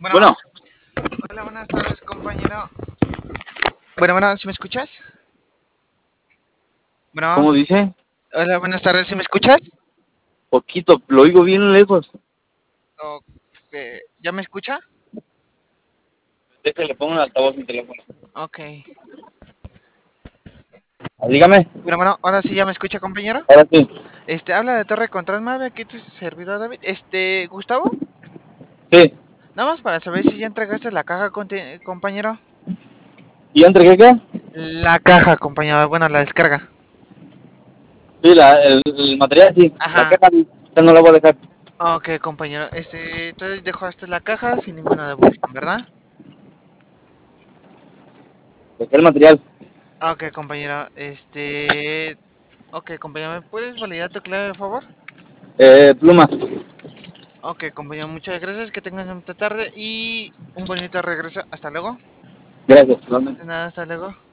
Bueno, Bueno, hola, buenas tardes, compañero. Bueno, ¿sí me escuchas? Bueno, ¿cómo dice? hola, buenas tardes, ¿sí me escuchas? Poquito, lo oigo bien lejos. O, ¿Ya me escucha? Déjale, pongo en altavoz mi teléfono. Ok. Dígame, Ahora sí ya me escucha, compañero. ahora sí. Habla de Torre Control Mave, aquí tu servidor David. Gustavo, Sí. nada más para saber si ya entregaste la caja, compañero. ¿Y ya entregué qué? La caja, compañero, bueno, la descarga. Sí, el material sí. La Ajá. caja esta no la voy a dejar. Ok, compañero, entonces dejaste la caja sin ninguna devolución, ¿verdad? Dejé el material. Ok, compañero, ok, compañero, ¿me puedes validar tu clave, por favor? Pluma. Ok, compañero, muchas gracias. Que tengas una bonita tarde y un bonito regreso. Hasta luego. Gracias, totalmente. De nada, hasta luego.